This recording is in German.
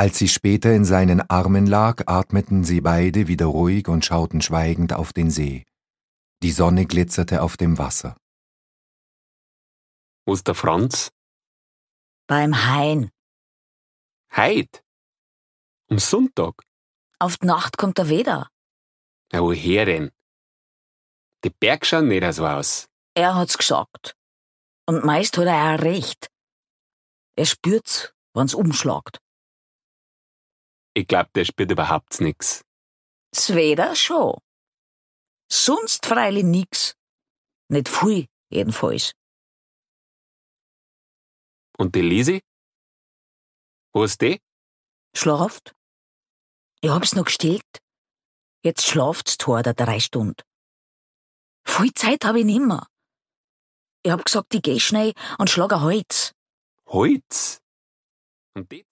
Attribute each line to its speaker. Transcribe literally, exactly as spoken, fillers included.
Speaker 1: Als sie später in seinen Armen lag, atmeten sie beide wieder ruhig und schauten schweigend auf den See. Die Sonne glitzerte auf dem Wasser.
Speaker 2: Wo ist der Franz?
Speaker 3: Beim Hain.
Speaker 2: Heut? Am Sonntag?
Speaker 3: Auf die Nacht kommt er wieder.
Speaker 2: Na, woher denn? Die Berg schauen nicht so aus.
Speaker 3: Er hat's gesagt. Und meist hat er auch recht. Er spürt's, wenn's umschlagt.
Speaker 2: Ich glaub, der spürt überhaupt nix.
Speaker 3: Das Wetter schon. Sonst freilich nix. Nicht viel, jedenfalls.
Speaker 2: Und die Lisi? Wo ist die?
Speaker 3: Schlaft? Ich hab's noch gestillt. Jetzt schlaft's zwei oder drei Stunden. Viel Zeit hab ich nimmer. Ich hab gesagt, ich geh schnell und schlag ein Holz.
Speaker 2: Holz? Und die?